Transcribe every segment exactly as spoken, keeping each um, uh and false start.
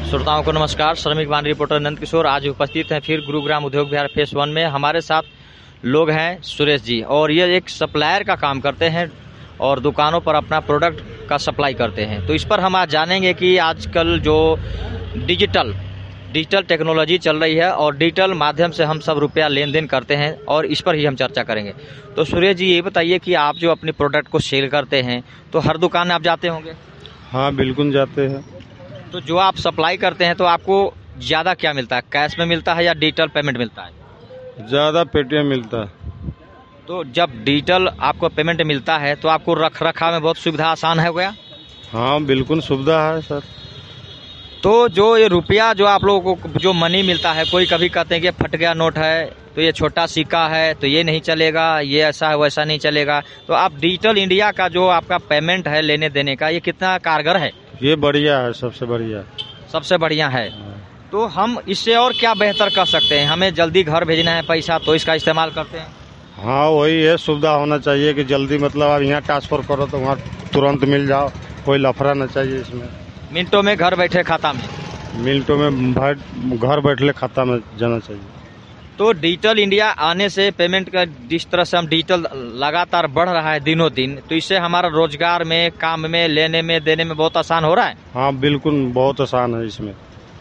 श्रोताओं को नमस्कार। श्रमिक वाहन रिपोर्टर नंद किशोर आज उपस्थित हैं फिर गुरुग्राम उद्योग विहार फेस वन में। हमारे साथ लोग हैं सुरेश जी, और ये एक सप्लायर का काम करते हैं और दुकानों पर अपना प्रोडक्ट का सप्लाई करते हैं। तो इस पर हम आज जानेंगे कि आजकल जो डिजिटल डिजिटल टेक्नोलॉजी चल रही है और डिजिटल माध्यम से हम सब रुपया लेन देन करते हैं, और इस पर ही हम चर्चा करेंगे। तो सुरेश जी, ये बताइए कि आप जो अपने प्रोडक्ट को सेल करते हैं तो हर दुकान में आप जाते होंगे? हाँ, बिल्कुल जाते हैं। तो जो आप सप्लाई करते हैं तो आपको ज़्यादा क्या मिलता है, कैश में मिलता है या डिजिटल पेमेंट मिलता है? ज़्यादा पेटीएम मिलता है। तो जब डिजिटल आपको पेमेंट मिलता है तो आपको रख रखाव में बहुत सुविधा आसान है गया? हाँ, बिल्कुल सुविधा है सर। तो जो ये रुपया जो आप लोगों को जो मनी मिलता है, कोई कभी कहते हैं कि फट गया नोट है, तो ये छोटा सिक्का है तो ये नहीं चलेगा, ये ऐसा है वैसा नहीं चलेगा, तो आप डिजिटल इंडिया का जो आपका पेमेंट है लेने देने का, ये कितना कारगर है? ये बढ़िया है, सबसे बढ़िया सबसे बढ़िया है। तो हम इससे और क्या बेहतर कर सकते हैं? हमें जल्दी घर भेजना है पैसा तो इसका इस्तेमाल करते हैं। हाँ, वही है, सुविधा होना चाहिए कि जल्दी मतलब आप यहाँ ट्रांसफर करो तो वहाँ तुरंत मिल जाओ, कोई लफड़ा न चाहिए इसमें। मिनटों में घर बैठे खाता में मिनटों में घर बैठे खाता में जाना चाहिए। तो डिजिटल इंडिया आने से पेमेंट का जिस तरह से हम डिजिटल लगातार बढ़ रहा है दिनों दिन, तो इससे हमारा रोजगार में, काम में, लेने में, देने में बहुत आसान हो रहा है। हाँ, बिल्कुल बहुत आसान है इसमें।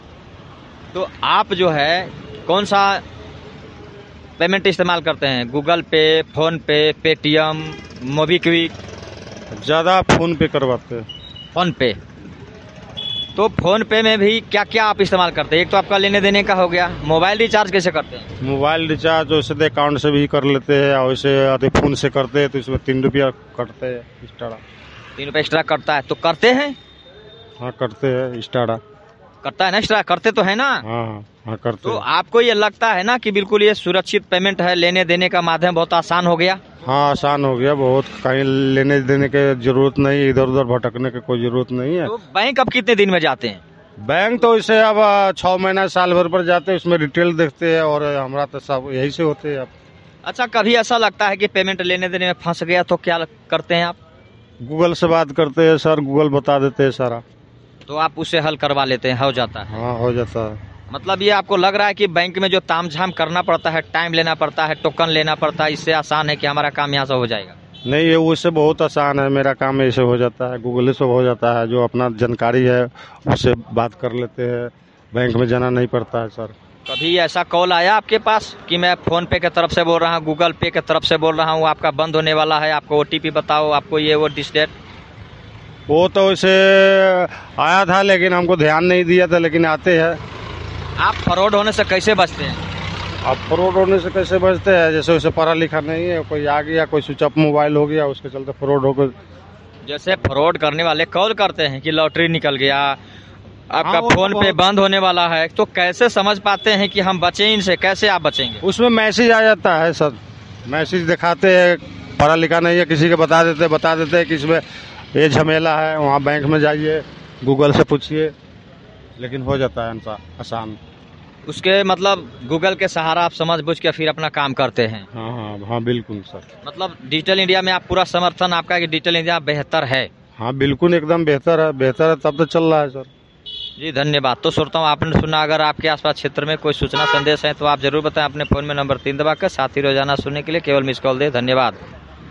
तो आप जो है कौन सा पेमेंट इस्तेमाल करते हैं? गूगल पे, फोन पे, पेटीएम, मोबीक्विक? ज़्यादा फोन पे करवाते हैं। फोन पे। तो फोन पे में भी क्या क्या आप इस्तेमाल करते हैं? एक तो आपका लेने देने का हो गया, मोबाइल रिचार्ज कैसे करते हैं? मोबाइल रिचार्ज वैसे तो अकाउंट से भी कर लेते हैं, और वैसे आधे फोन से करते हैं तो इसमें तीन रुपया कटते हैं एक्स्ट्रा। तीन रुपया एक्स्ट्रा कटता है तो करते हैं? हाँ, करते हैं, एक्स्ट्रा करता है ना, एक्स्ट्रा करते तो है ना? हाँ हाँ, करते तो हैं। आपको ये लगता है ना कि बिल्कुल ये सुरक्षित पेमेंट है, लेने देने का माध्यम बहुत आसान हो गया? हाँ, आसान हो गया बहुत, कहीं लेने देने की जरूरत नहीं, इधर उधर भटकने की कोई जरूरत नहीं है। तो बैंक अब कितने दिन में जाते हैं? बैंक तो इसे अब छह महीना साल भर पर जाते हैं, उसमें डिटेल देखते हैं, और हमारा तो सब यही से होते हैं अब। अच्छा, कभी ऐसा लगता है कि पेमेंट लेने देने में फंस गया तो क्या करते हैं आप? गूगल से बात करते हैं सर, गूगल बता देते हैं सारा, तो आप उससे हल करवा लेते हैं, हो जाता है? हाँ, हो जाता है। मतलब ये आपको लग रहा है कि बैंक में जो तामझाम करना पड़ता है, टाइम लेना पड़ता है, टोकन लेना पड़ता है, इससे आसान है कि हमारा काम यहाँ से हो जाएगा? नहीं, ये उससे बहुत आसान है, मेरा काम ऐसे हो जाता है, गूगल से हो जाता है। जो अपना जानकारी है उससे बात कर लेते हैं, बैंक में जाना नहीं पड़ता है सर। कभी ऐसा कॉल आया आपके पास कि मैं फोन पे की तरफ से बोल रहा हूँ, गूगल पे की तरफ से बोल रहा हूँ, आपका बंद होने वाला है, आपको ओटीपी बताओ, आपको ये वो डिस्टेट? वो तो वैसे आया था लेकिन हमको ध्यान नहीं दिया था, लेकिन आते हैं। आप फ्रॉड होने से कैसे बचते हैं? अब फ्रॉड होने से कैसे बचते हैं? जैसे उसे पढ़ा लिखा नहीं है, कोई आ गया, कोई स्विच ऑफ मोबाइल हो गया, उसके चलते फ्रॉड हो गया। जैसे फ्रॉड करने वाले कॉल करते हैं कि लॉटरी निकल गया, आपका हाँ, फोन पे बंद होने वाला है, तो कैसे समझ पाते हैं कि हम बचें इनसे? कैसे आप बचेंगे? उसमें मैसेज आ जाता है सर, मैसेज दिखाते हैं, पढ़ा लिखा नहीं है किसी के बता देते बता देते हैं कि इसमें ये झमेला है, वहाँ बैंक में जाइए, गूगल से पूछिए, लेकिन हो जाता है आसान। उसके मतलब गूगल के सहारा आप समझ बुझ के फिर अपना काम करते हैं? हाँ हाँ हाँ, बिल्कुल सर। मतलब डिजिटल इंडिया में आप पूरा समर्थन आपका कि डिजिटल इंडिया बेहतर है? हाँ, बिल्कुल एकदम बेहतर है, बेहतर है तब तो चल रहा है सर। जी धन्यवाद। तो श्रोताओं, आपने सुना, अगर आपके आसपास क्षेत्र में कोई सूचना संदेश है तो आप जरूर बताएं अपने फोन में नंबर तीन दबा कर। साथ ही रोजाना सुनने के लिए केवल मिस कॉल दे। धन्यवाद।